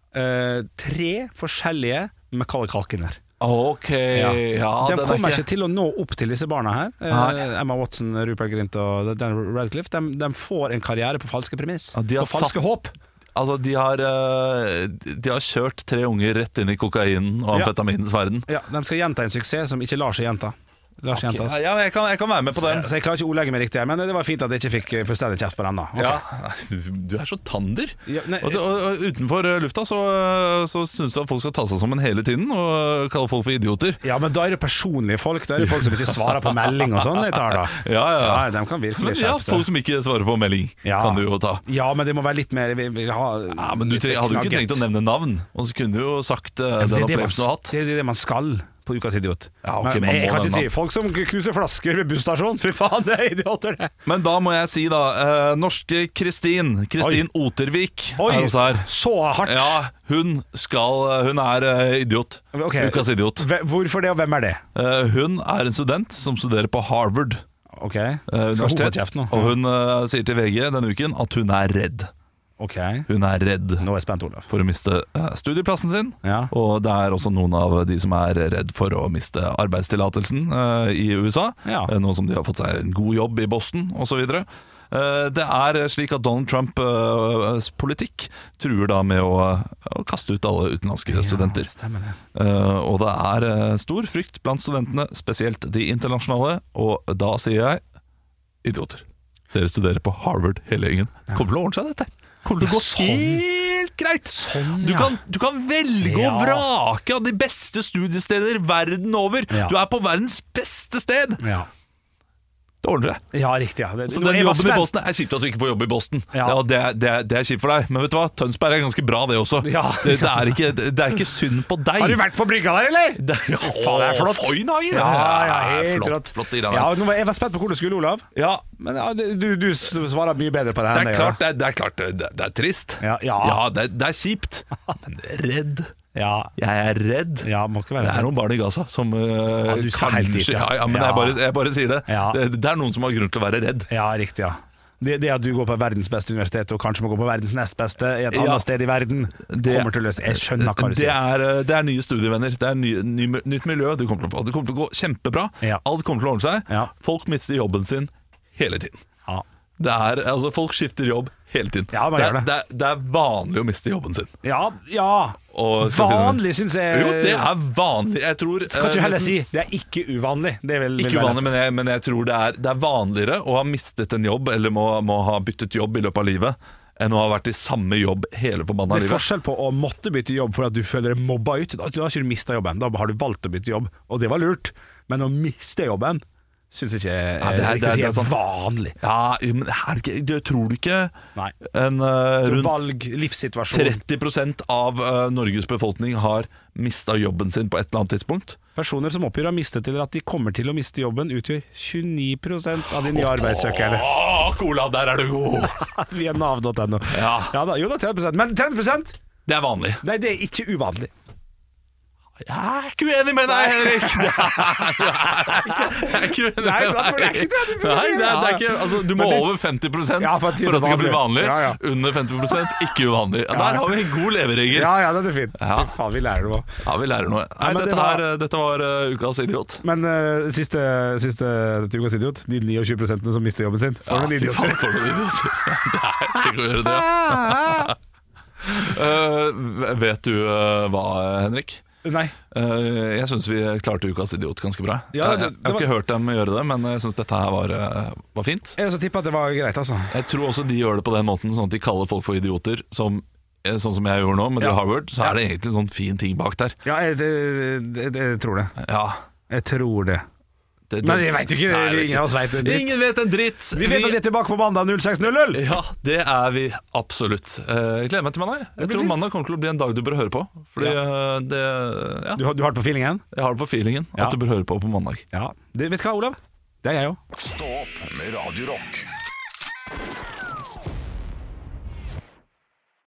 eh, tre forskjellige Macaulay Culkiner. Ok, ja, Ja. de den er kommer ikke- ikke til å nå opp til disse barna her. Eh, Nei. Emma Watson, Rupert Grint og Dan Radcliffe. De, de får en karriere på falske premiss. Ja, de har på falske satt- håp. Altså, de har, eh, de har kjørt tre unger rett inn i kokainen og Ja. amfetaminens verden. Ja, de skal gjenta en suksess som ikke lar seg gjenta. Lar seg Ok, gjentas. ja, jeg kan, jeg kan være med på den. Så jeg klarer ikke å ordlegge meg riktig her, men det var fint at jeg ikke fikk eh, fullstendig kjeft på den. da. Ok. Ja, du, du er så tander. Ja, nei, og, og, og utenfor eh, lufta så, så syns du at folk skal ta seg sammen hele tiden og kalle folk for idioter. Ja, men da er det personlige folk. Da er det folk som ikke svarer på melding og sånn. Jeg tar da. Ja, ja, ja. Ja, de kan virkelig Men ja, skjerpe folk seg. som ikke svarer på melding, Ja. kan du jo ta. Ja, men det må være litt mer vi vil ha, Ja, men du litt tre, hadde jo ikke knagget. trengt å nevne navn, og så kunne du jo sagt eh, Men den det, er det, man, opplevelsen du har hatt. det er det man skal på Ukas idiot. Ja, ok, men, man jeg, jeg må kan ikke nevne si folk som knuser flasker ved busstasjonen. Fy faen, det er idioter, det! Men da må jeg si, da, eh, norske Kristin, Kristin Otervik, er også her. så hardt! Ja, hun skal Hun er eh, idiot. Ok. Ukas idiot. Hve- Hvorfor det, og hvem er det? Eh, hun er en student som studerer på Harvard Ok, eh, Skal hun få universitet. kjeft nå? Og hun eh, sier til V G denne uken at hun er redd. Ok, Hun er redd nå er jeg spent, Olav. for å miste eh, studieplassen sin. Ja. Og det er også noen av de som er redd for å miste arbeidstillatelsen eh, i U S A. Ja. Eh, nå som de har fått seg en god jobb i Boston osv. Uh, det er slik at Donald Trumps politikk truer da med å, å kaste ut alle utenlandske studenter. Ja, stemmer det. Uh, og det er uh, stor frykt blant studentene, spesielt de internasjonale, og da sier jeg idioter. Dere studerer på Harvard hele gjengen. Det kommer til å ordne seg, dette. Det kommer til å gå helt greit. Du kan, du kan velge Ja. og vrake av de beste studiesteder verden over. Ja. Du er på verdens beste sted. Ja. Det ordner seg. Ja, riktig. Ja. Det, Så det, den jeg var jobben i spent. Boston er kjipt at du ikke får jobb i Boston. Ja. Ja, det, er- det, er- det er kjipt for deg. Men vet du hva? Tønsberg er ganske bra, det også. Ja. Det, det, er ikke, det er ikke synd på deg. Har du vært på brygga der, eller? Det, ja, faen, det er flott. Foynhagen. Ja, ja, helt flott, rått. flott de greiene Ja, der. nå var, jeg var spent på hvor du skulle, Olav. Ja, Men ja, det- du, du svarer mye bedre på det her det enn er jeg klart gjør. det er, det er, klart, det, det er trist. Ja, ja. det, er, det er kjipt. Men redd. Ja, Jeg er redd. ja, må ikke være Det er noen barn i Gaza som uh, du skal helt dit, ja. ja, ja, men Ja. Jeg, bare, jeg bare sier det. Ja. det. Det er noen som har grunn til å være redd. Ja, riktig, ja. Det, det at du går på verdens beste universitet og kanskje må gå på verdens nest beste i et Ja. annet sted i verden, Det- kommer til å løse. Jeg skjønner hva du Det sier. er, uh, det er nye studievenner. Det er ny, ny, nytt miljø. Det kommer, til å, det kommer til å gå kjempebra. Ja. Alt kommer til å ordne seg. Ja. Folk mister jobben sin hele tiden. Ja. Det er, altså, folk skifter jobb hele tiden. Ja, man det, gjør er, det. det, er, det er vanlig å miste jobben sin. Ja, ja. Og skal finne- Vanlig, syns jeg. Jo, det er vanlig. Jeg tror Så kan eh, du heller nesten- si det er ikke uvanlig. Det er vel, vil Ikke være- uvanlig, men jeg, men jeg tror det er, det er vanligere å ha mistet en jobb eller må, må ha byttet jobb i løpet av livet enn å ha vært i samme jobb hele forbanna Det er livet. forskjell på å måtte bytte jobb fordi at du føler deg mobba ut. Da da har ikke du mista jobben, da har du valgt å bytte jobb, og det var lurt. Men å miste jobben syns ikke jeg Ja, det er- riktig det er- å si det er er sant. vanlig. Ja, men er det ikke, du, tror du ikke Nei. en uh, rundt Valg, livssituasjon. tretti prosent av uh, Norges befolkning har mista jobben sin på et eller annet tidspunkt? Personer som oppgir å ha mistet eller at de kommer til å miste jobben, utgjør tjueni prosent av de nye arbeidssøkerne. Å, Cola, der er du god! Via nav punktum no. Ja. Ja da, jo da, tretti prosent. Men tretti prosent? Det er vanlig. Nei, det er ikke uvanlig. Jeg er ikke uenig med deg, Henrik! Det er, jeg er ikke uenig Nei, med sant, for det er ikke tretti prosent. Nei, det er, det er ikke, altså, du må Men det- over femti prosent Ja, for for at at det det skal bli vanlig. vanlig. Ja, ja. Under femti prosent ikke uvanlig. Ja, Der har vi en god leveregel. Ja, ja, det er fint. Ja. Fy faen, vi lærer noe. Ja, vi lærer noe. Nei, Ja, men det dette, var- her, dette var uh, ukas idiot. Men uh, siste, siste til ukas idiot, de tjueni prosent som mister jobben sin. For noen fy idioter. faen, for noen idioter. Det er ikke å gjøre det. Uh, vet du uh, hva, Henrik? Nei. Uh, jeg syns vi klarte ukas idiot ganske bra. Ja, jeg, det- jeg, det jeg har var- ikke hørt dem gjøre det, men jeg syns dette her var, uh, var fint. Jeg også tipper at det var greit, altså. Jeg tror også de gjør det på den måten, sånn at de kaller folk for idioter, som, eh, sånn som jeg gjorde nå med Ja. det Harvard. Så Ja. er det egentlig en sånn fin ting bak der. Ja, jeg, det, det, det, jeg tror det. Ja, Jeg tror det. det, det Men jeg vet jo ikke, Nei, jeg vet ingen av oss vet det. Ingen vet en dritt. Vi vet at vi er tilbake på mandag null seks null null. Ja, det er vi absolutt. Eh, Jeg gleder meg til mandag. Jeg blir tror fint. mandag kommer til å bli en dag du bør høre på. Fordi eh, det Ja, Du, har- du har det på feelingen? jeg har det på feelingen Ja. at du bør høre på på mandag. Ja. Det, vet du hva, Olav? Det er jeg òg. Stå opp med Radio Rock.